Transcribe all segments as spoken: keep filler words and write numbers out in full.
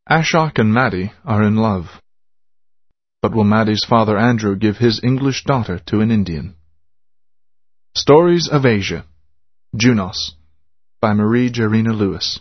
Ashok and Maddie are in love. But will Maddie's father Andrew give his English daughter to an Indian? Stories of Asia, Junos, by Marie Jarena Lewis.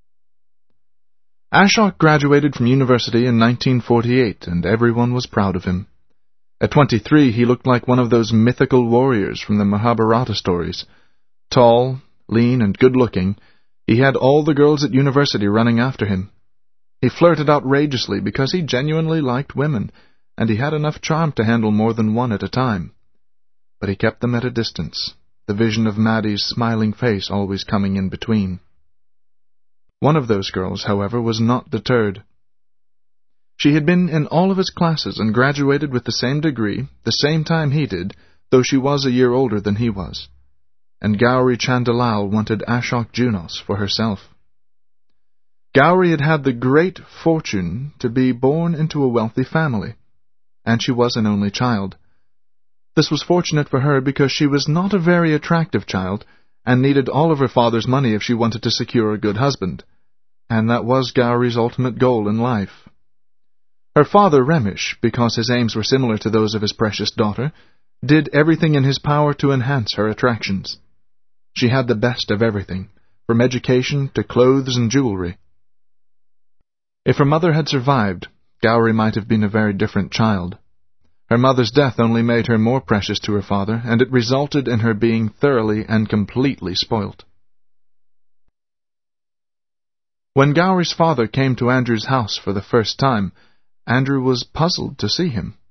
Ashok graduated from university in nineteen forty-eight, and everyone was proud of him. At twenty-three, he looked like one of those mythical warriors from the Mahabharata stories. Tall, lean, and good-looking, he had all the girls at university running after him. He flirted outrageously because he genuinely liked women, and he had enough charm to handle more than one at a time. But he kept them at a distance, the vision of Maddie's smiling face always coming in between. One of those girls, however, was not deterred. She had been in all of his classes and graduated with the same degree, the same time he did, though she was a year older than he was. And Gauri Chandalal wanted Ashok Junos for herself. Gauri had had the great fortune to be born into a wealthy family, and she was an only child. This was fortunate for her because she was not a very attractive child, and needed all of her father's money if she wanted to secure a good husband, and that was Gauri's ultimate goal in life. Her father, Ramesh, because his aims were similar to those of his precious daughter, did everything in his power to enhance her attractions. She had the best of everything, from education to clothes and jewelry. If her mother had survived, Gauri might have been a very different child. Her mother's death only made her more precious to her father, and it resulted in her being thoroughly and completely spoilt. When Gauri's father came to Andrew's house for the first time, Andrew was puzzled to see him.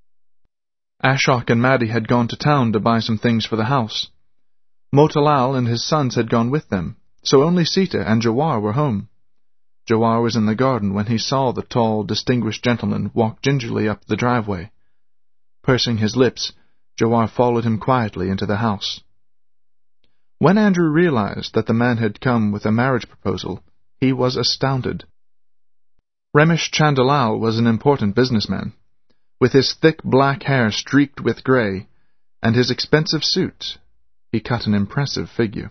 Ashok and Maddie had gone to town to buy some things for the house. Motilal and his sons had gone with them, so only Sita and Jawar were home. Jawar was in the garden when he saw the tall, distinguished gentleman walk gingerly up the driveway. Pursing his lips, Jawar followed him quietly into the house. When Andrew realized that the man had come with a marriage proposal, he was astounded. Ramesh Chandalal was an important businessman. With his thick black hair streaked with grey, and his expensive suit, he cut an impressive figure.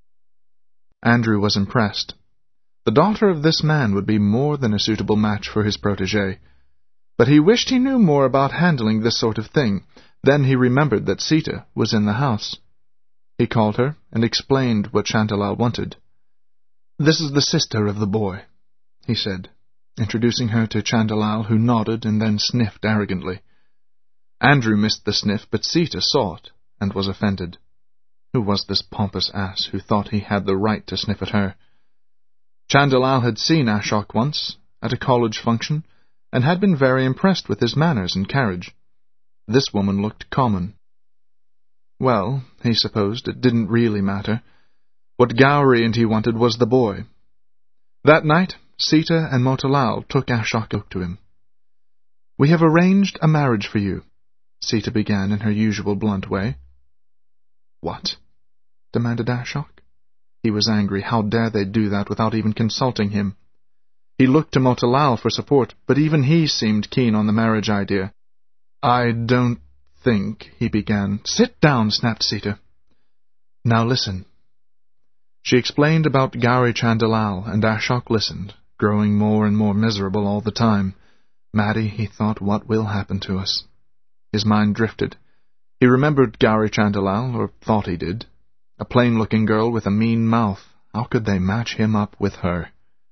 Andrew was impressed. The daughter of this man would be more than a suitable match for his protégé, but he wished he knew more about handling this sort of thing. Then he remembered that Sita was in the house. He called her and explained what Chandalal wanted. "This is the sister of the boy," he said, introducing her to Chandalal, who nodded and then sniffed arrogantly. Andrew missed the sniff, but Sita saw it and was offended. Who was this pompous ass who thought he had the right to sniff at her? Chandalal had seen Ashok once, at a college function, and had been very impressed with his manners and carriage. This woman looked common. Well, he supposed, it didn't really matter. What Gauri and he wanted was the boy. That night, Sita and Motilal took Ashok to him. "We have arranged a marriage for you," Sita began in her usual blunt way. "What?" demanded Ashok. He was angry. How dare they do that without even consulting him? He looked to Motilal for support, but even he seemed keen on the marriage idea. "I don't think," he began. "Sit down," snapped Sita. "Now listen." She explained about Gauri Chandalal, and Ashok listened, growing more and more miserable all the time. Maddie, he thought, what will happen to us? His mind drifted. He remembered Gauri Chandalal, or thought he did. A plain-looking girl with a mean mouth. How could they match him up with her?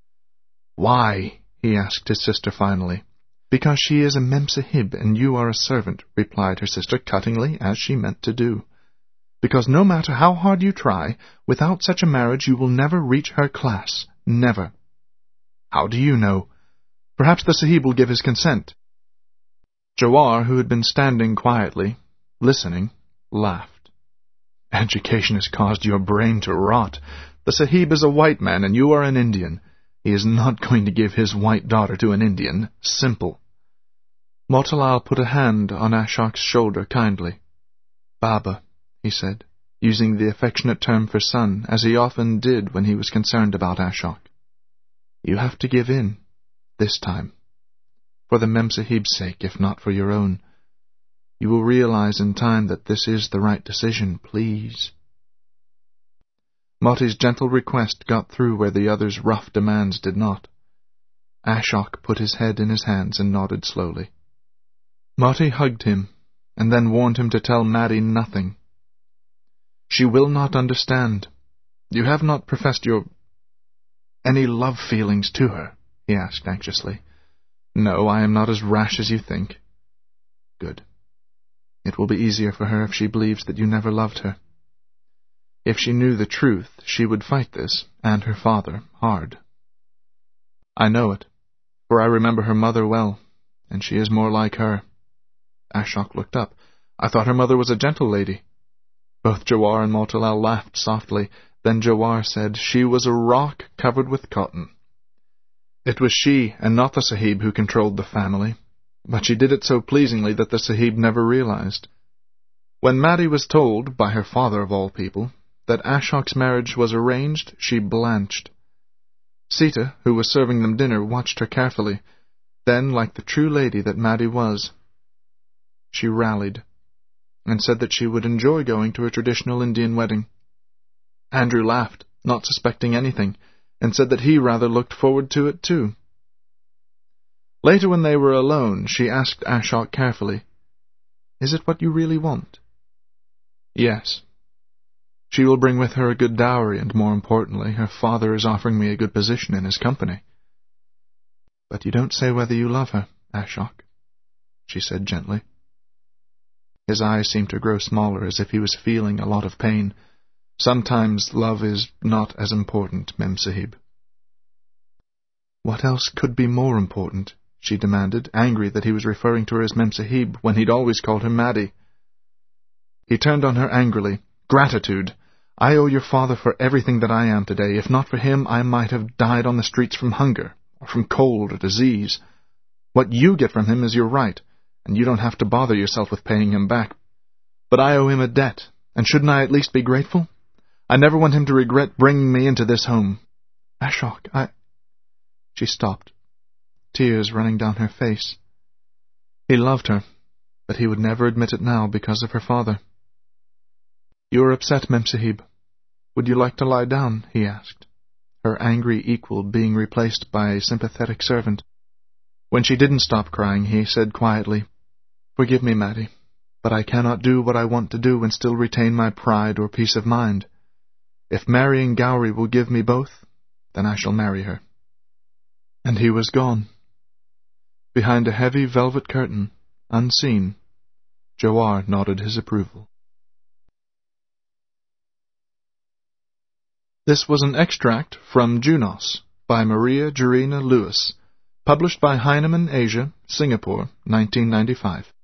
"Why?" he asked his sister finally. "Because she is a Memsahib, and you are a servant," replied her sister cuttingly, as she meant to do. "Because no matter how hard you try, without such a marriage you will never reach her class. Never." "How do you know?" "Perhaps the Sahib will give his consent." Jawar, who had been standing quietly, listening, laughed. "Education has caused your brain to rot. The Sahib is a white man, and you are an Indian. He is not going to give his white daughter to an Indian. Simple." Motilal put a hand on Ashok's shoulder kindly. "Baba," he said, using the affectionate term for son, as he often did when he was concerned about Ashok. "You have to give in, this time. For the Memsahib's sake, if not for your own. You will realize in time that this is the right decision, please." Moti's gentle request got through where the other's rough demands did not. Ashok put his head in his hands and nodded slowly. Mati hugged him, and then warned him to tell Maddie nothing. She will not understand. You have not professed your... any love feelings to her? He asked anxiously. No, I am not as rash as you think. Good. It will be easier for her if she believes that you never loved her. If she knew the truth, she would fight this, and her father, hard. I know it, for I remember her mother well, and she is more like her. Ashok looked up. I thought her mother was a gentle lady. Both Jawar and Motilal laughed softly. Then Jawar said she was a rock covered with cotton. It was she, and not the Sahib, who controlled the family, but she did it so pleasingly that the Sahib never realized. When Maddie was told, by her father of all people, that Ashok's marriage was arranged, she blanched. Sita, who was serving them dinner, watched her carefully. Then, like the true lady that Maddie was, she rallied, and said that she would enjoy going to a traditional Indian wedding. Andrew laughed, not suspecting anything, and said that he rather looked forward to it too. Later, when they were alone, she asked Ashok carefully, Is it what you really want? Yes. She will bring with her a good dowry, and more importantly, her father is offering me a good position in his company. But you don't say whether you love her, Ashok, she said gently. His eyes seemed to grow smaller, as if he was feeling a lot of pain. Sometimes love is not as important, Mem Sahib. What else could be more important? She demanded, angry that he was referring to her as Mem Sahib when he'd always called her Maddie. He turned on her angrily. Gratitude. I owe your father for everything that I am today. If not for him, I might have died on the streets from hunger, or from cold or disease. What you get from him is your right, and you don't have to bother yourself with paying him back. But I owe him a debt, and shouldn't I at least be grateful? I never want him to regret bringing me into this home. Ashok, I... She stopped, tears running down her face. He loved her, but he would never admit it now because of her father. You are upset, Mem Sahib. Would you like to lie down? He asked, her angry equal being replaced by a sympathetic servant. When she didn't stop crying, he said quietly, Forgive me, Maddie, but I cannot do what I want to do and still retain my pride or peace of mind. If marrying Gowri will give me both, then I shall marry her. And he was gone. Behind a heavy velvet curtain, unseen, Jawar nodded his approval. This was an extract from Junos by Maria Jarina Lewis, published by Heinemann Asia, Singapore, nineteen ninety-five.